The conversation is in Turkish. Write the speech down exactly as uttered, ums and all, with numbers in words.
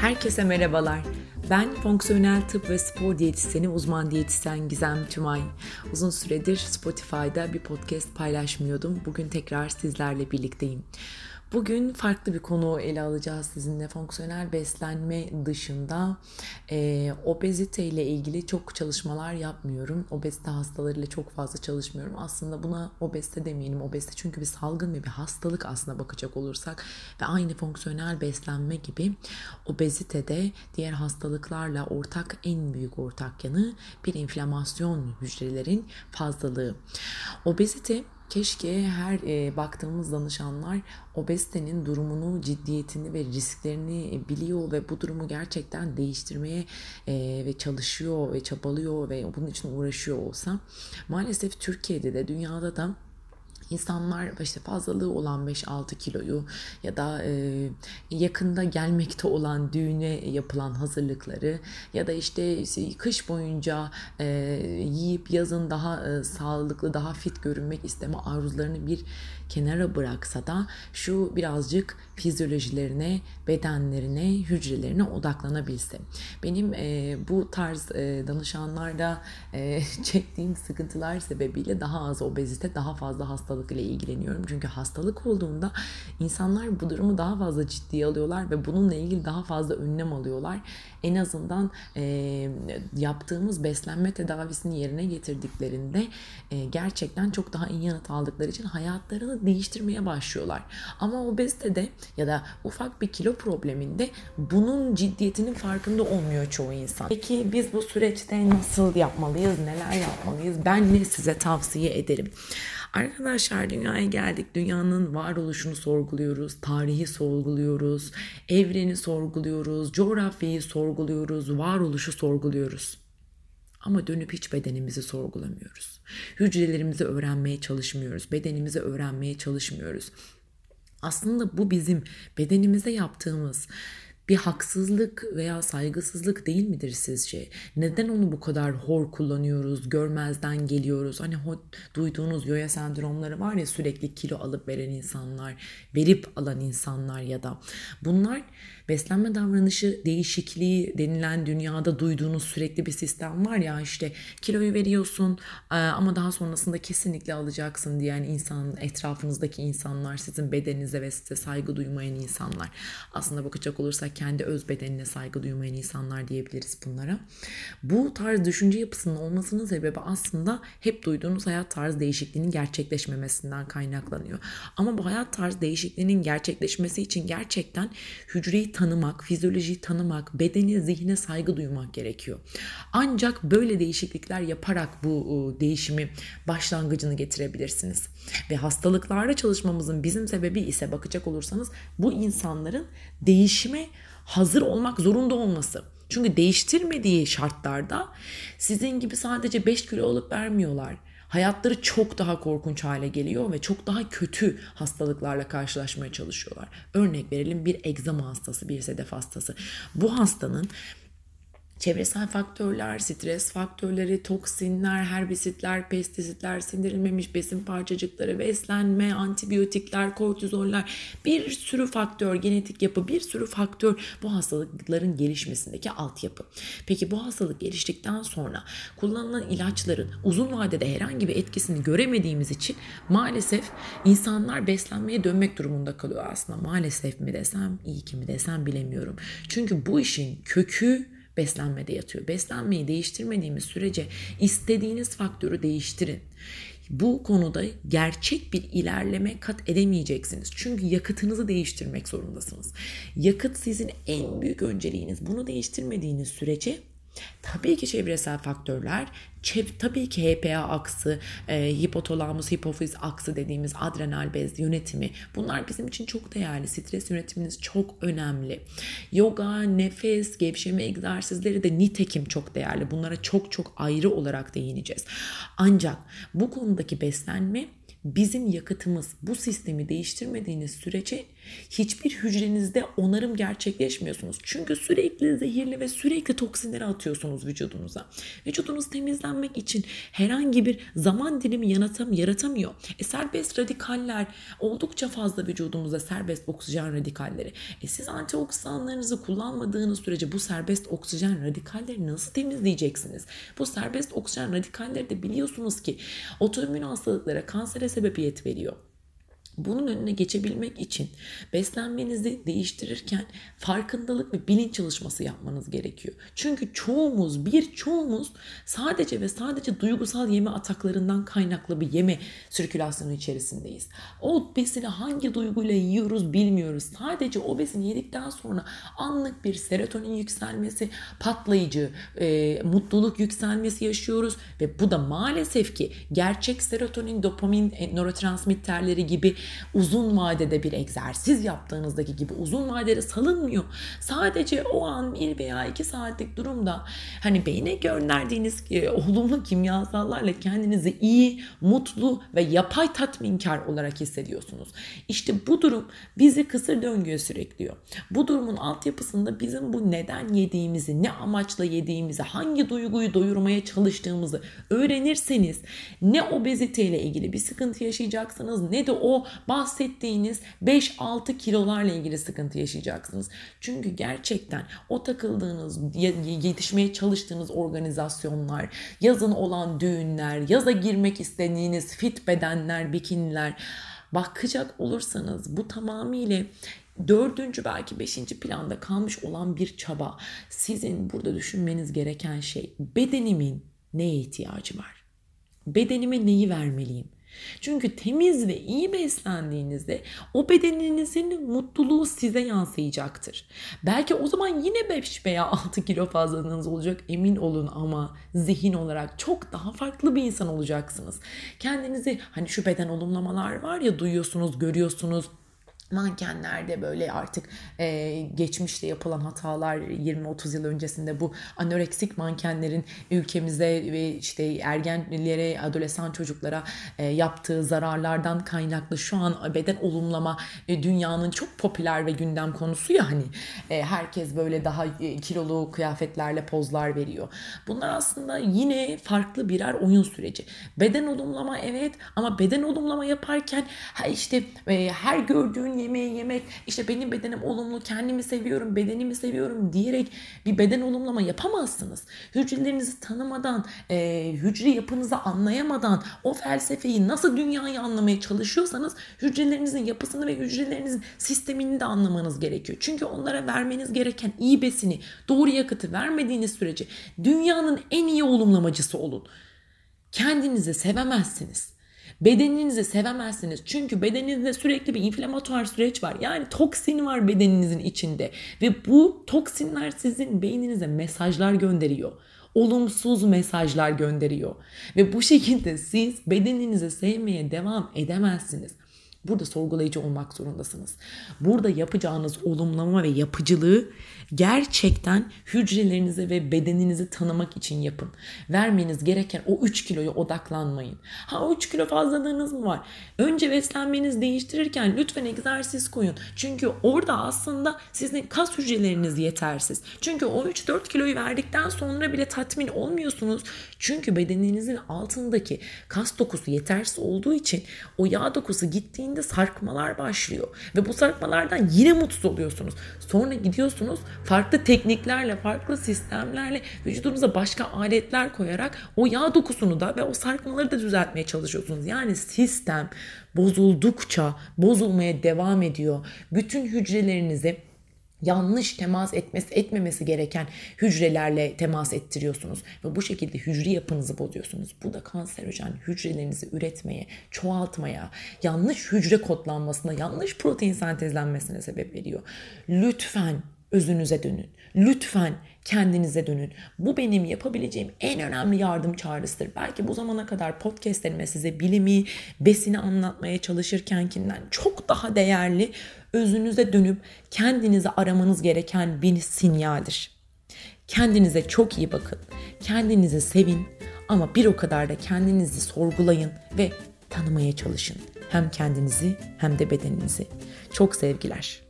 Herkese merhabalar. Ben fonksiyonel tıp ve spor diyetisyeni uzman diyetisyen Gizem Tümay. Uzun süredir Spotify'da bir podcast paylaşmıyordum. Bugün tekrar sizlerle birlikteyim. Bugün farklı bir konu ele alacağız sizinle. Fonksiyonel beslenme dışında e, obezite ile ilgili çok çalışmalar yapmıyorum. Obezite hastalarıyla çok fazla çalışmıyorum. Aslında buna obezite demeyelim. Obezite çünkü bir salgın ve bir hastalık aslında bakacak olursak. Ve aynı fonksiyonel beslenme gibi obezite de diğer hastalıklarla ortak en büyük ortak yanı bir inflamasyon hücrelerin fazlalığı. Obezite Keşke her e, baktığımız danışanlar obezitenin durumunu, ciddiyetini ve risklerini biliyor ve bu durumu gerçekten değiştirmeye e, ve çalışıyor ve çabalıyor ve bunun için uğraşıyor olsa. Maalesef Türkiye'de de dünyada da İnsanlar işte fazlalığı olan beş altı kiloyu ya da e, yakında gelmekte olan düğüne yapılan hazırlıkları ya da işte kış boyunca e, yiyip yazın daha e, sağlıklı, daha fit görünmek isteme arzularını bir kenara bıraksa da şu birazcık fizyolojilerine, bedenlerine, hücrelerine odaklanabilse. Benim e, bu tarz e, danışanlarda e, çektiğim sıkıntılar sebebiyle daha az obezite, daha fazla hastalık ile ilgileniyorum. Çünkü hastalık olduğunda insanlar bu durumu daha fazla ciddiye alıyorlar ve bununla ilgili daha fazla önlem alıyorlar. En azından e, yaptığımız beslenme tedavisini yerine getirdiklerinde e, gerçekten çok daha iyi yanıt aldıkları için hayatlarını değiştirmeye başlıyorlar. Ama obezitede ya da ufak bir kilo probleminde bunun ciddiyetinin farkında olmuyor çoğu insan. Peki biz bu süreçte nasıl yapmalıyız, neler yapmalıyız? Ben ne size tavsiye ederim? Arkadaşlar, dünyaya geldik. Dünyanın varoluşunu sorguluyoruz, tarihi sorguluyoruz, evreni sorguluyoruz, coğrafyayı sorguluyoruz, varoluşu sorguluyoruz. Ama dönüp hiç bedenimizi sorgulamıyoruz. Hücrelerimizi öğrenmeye çalışmıyoruz, bedenimizi öğrenmeye çalışmıyoruz. Aslında bu bizim bedenimize yaptığımız bir haksızlık veya saygısızlık değil midir sizce? Neden onu bu kadar hor kullanıyoruz, görmezden geliyoruz? Hani o duyduğunuz yoya sendromları var ya, sürekli kilo alıp veren insanlar, verip alan insanlar ya da bunlar beslenme davranışı değişikliği denilen dünyada duyduğunuz sürekli bir sistem var ya, işte kiloyu veriyorsun ama daha sonrasında kesinlikle alacaksın diyen insan, etrafınızdaki insanlar, sizin bedeninize ve size saygı duymayan insanlar. Aslında bakacak olursak kendi öz bedenine saygı duymayan insanlar diyebiliriz bunlara. Bu tarz düşünce yapısının olmasının sebebi aslında hep duyduğunuz hayat tarzı değişikliğinin gerçekleşmemesinden kaynaklanıyor. Ama bu hayat tarzı değişikliğinin gerçekleşmesi için gerçekten hücreyi tanımak, fizyolojiyi tanımak, bedene, zihne saygı duymak gerekiyor. Ancak böyle değişiklikler yaparak bu değişimi başlangıcını getirebilirsiniz. Ve hastalıklarda çalışmamızın bizim sebebi ise bakacak olursanız bu insanların değişime hazır olmak zorunda olması. Çünkü değiştirmediği şartlarda sizin gibi sadece beş kilo alıp vermiyorlar. Hayatları çok daha korkunç hale geliyor ve çok daha kötü hastalıklarla karşılaşmaya çalışıyorlar. Örnek verelim, bir egzama hastası, bir sedef hastası. Bu hastanın çevresel faktörler, stres faktörleri, toksinler, herbisitler, pestisitler, sindirilmemiş besin parçacıkları, beslenme, antibiyotikler, kortizoller, bir sürü faktör, genetik yapı, bir sürü faktör bu hastalıkların gelişmesindeki altyapı. Peki bu hastalık geliştikten sonra kullanılan ilaçların uzun vadede herhangi bir etkisini göremediğimiz için maalesef insanlar beslenmeye dönmek durumunda kalıyor aslında. Maalesef mi desem, iyi ki mi desem bilemiyorum. Çünkü bu işin kökü beslenmede yatıyor. Beslenmeyi değiştirmediğimiz sürece istediğiniz faktörü değiştirin. Bu konuda gerçek bir ilerleme kat edemeyeceksiniz. Çünkü yakıtınızı değiştirmek zorundasınız. Yakıt sizin en büyük önceliğiniz. Bunu değiştirmediğiniz sürece tabii ki çevresel faktörler, tabii ki H P A aksı, e, hipotalamus, hipofiz aksı dediğimiz adrenal bez yönetimi, bunlar bizim için çok değerli. Stres yönetiminiz çok önemli. Yoga, nefes, gevşeme egzersizleri de nitekim çok değerli. Bunlara çok çok ayrı olarak değineceğiz. Ancak bu konudaki beslenme bizim yakıtımız. Bu sistemi değiştirmediğiniz sürece Hiçbir hücrenizde onarım gerçekleşmiyorsunuz. Çünkü sürekli zehirli ve sürekli toksinleri atıyorsunuz vücudunuza. Vücudunuz temizlenmek için herhangi bir zaman dilimi yaratam yaratamıyor. E, serbest radikaller oldukça fazla vücudumuzda, serbest oksijen radikalleri. E, siz antioksidanlarınızı kullanmadığınız sürece bu serbest oksijen radikalleri nasıl temizleyeceksiniz? Bu serbest oksijen radikalleri de biliyorsunuz ki otoimmün hastalıklara, kansere sebebiyet veriyor. Bunun önüne geçebilmek için beslenmenizi değiştirirken farkındalık ve bilinç çalışması yapmanız gerekiyor. Çünkü çoğumuz, birçoğumuz sadece ve sadece duygusal yeme ataklarından kaynaklı bir yeme sirkülasyonu içerisindeyiz. O besini hangi duyguyla yiyoruz bilmiyoruz. Sadece o besini yedikten sonra anlık bir serotonin yükselmesi, patlayıcı, e, mutluluk yükselmesi yaşıyoruz ve bu da maalesef ki gerçek serotonin, dopamin, nörotransmitterleri gibi uzun vadede bir egzersiz yaptığınızdaki gibi uzun vadede salınmıyor. Sadece o an bir veya iki saatlik durumda hani beyne gönderdiğiniz e, olumlu kimyasallarla kendinizi iyi, mutlu ve yapay tatminkar olarak hissediyorsunuz. İşte bu durum bizi kısır döngüye sürüklüyor. Bu durumun altyapısında bizim bu neden yediğimizi, ne amaçla yediğimizi, hangi duyguyu doyurmaya çalıştığımızı öğrenirseniz ne obeziteyle ilgili bir sıkıntı yaşayacaksınız ne de o bahsettiğiniz beş altı kilolarla ilgili sıkıntı yaşayacaksınız. Çünkü gerçekten o takıldığınız, yetişmeye çalıştığınız organizasyonlar, yazın olan düğünler, yaza girmek istediğiniz fit bedenler, bikiniler, bakacak olursanız bu tamamıyla dördüncü belki beşinci planda kalmış olan bir çaba. Sizin burada düşünmeniz gereken şey bedenimin neye ihtiyacı var? Bedenime neyi vermeliyim? Çünkü temiz ve iyi beslendiğinizde o bedeninizin mutluluğu size yansıyacaktır. Belki o zaman yine beş veya altı kilo fazlalığınız olacak, emin olun, ama zihin olarak çok daha farklı bir insan olacaksınız. Kendinizi hani şu beden olumlamalar var ya, duyuyorsunuz, görüyorsunuz. Mankenlerde böyle artık e, geçmişte yapılan hatalar, yirmi otuz yıl öncesinde bu anoreksik mankenlerin ülkemizde ve işte ergenlere, adolesan çocuklara e, yaptığı zararlardan kaynaklı şu an beden olumlama e, dünyanın çok popüler ve gündem konusu ya, hani e, herkes böyle daha e, kilolu kıyafetlerle pozlar veriyor. Bunlar aslında yine farklı birer oyun süreci. Beden olumlama evet, ama beden olumlama yaparken ha işte e, her gördüğün yemeği yemek, işte benim bedenim olumlu, kendimi seviyorum, bedenimi seviyorum diyerek bir beden olumlama yapamazsınız. Hücrelerinizi tanımadan, e, hücre yapınızı anlayamadan, o felsefeyi nasıl dünyayı anlamaya çalışıyorsanız hücrelerinizin yapısını ve hücrelerinizin sistemini de anlamanız gerekiyor. Çünkü onlara vermeniz gereken iyi besini, doğru yakıtı vermediğiniz sürece dünyanın en iyi olumlamacısı olun. Kendinizi sevemezsiniz. Bedeninizi sevemezsiniz. Çünkü bedeninizde sürekli bir inflamatuar süreç var. Yani toksin var bedeninizin içinde. Ve bu toksinler sizin beyninize mesajlar gönderiyor. Olumsuz mesajlar gönderiyor. Ve bu şekilde siz bedeninizi sevmeye devam edemezsiniz. Burada sorgulayıcı olmak zorundasınız. Burada yapacağınız olumlama ve yapıcılığı gerçekten hücrelerinizi ve bedeninizi tanımak için yapın. Vermeniz gereken o üç kiloya odaklanmayın. Ha, o üç kilo fazlalığınız mı var? Önce beslenmenizi değiştirirken lütfen egzersiz koyun. Çünkü orada aslında sizin kas hücreleriniz yetersiz. Çünkü o üç dört kiloyu verdikten sonra bile tatmin olmuyorsunuz. Çünkü bedeninizin altındaki kas dokusu yetersiz olduğu için o yağ dokusu gittiğinde sarkmalar başlıyor. Ve bu sarkmalardan yine mutsuz oluyorsunuz. Sonra gidiyorsunuz farklı tekniklerle, farklı sistemlerle vücudunuza başka aletler koyarak o yağ dokusunu da ve o sarkmaları da düzeltmeye çalışıyorsunuz. Yani sistem bozuldukça bozulmaya devam ediyor. Bütün hücrelerinizi yanlış temas etmesi etmemesi gereken hücrelerle temas ettiriyorsunuz ve bu şekilde hücre yapınızı bozuyorsunuz. Bu da kanserojen hücrelerinizi üretmeye, çoğaltmaya, yanlış hücre kodlanmasına, yanlış protein sentezlenmesine sebep veriyor. Lütfen özünüze dönün. Lütfen kendinize dönün. Bu benim yapabileceğim en önemli yardım çağrısıdır. Belki bu zamana kadar podcastlerime size bilimi, besini anlatmaya çalışırkenkinden çok daha değerli, özünüze dönüp kendinizi aramanız gereken bir sinyaldir. Kendinize çok iyi bakın. Kendinizi sevin ama bir o kadar da kendinizi sorgulayın ve tanımaya çalışın. Hem kendinizi hem de bedeninizi. Çok sevgiler.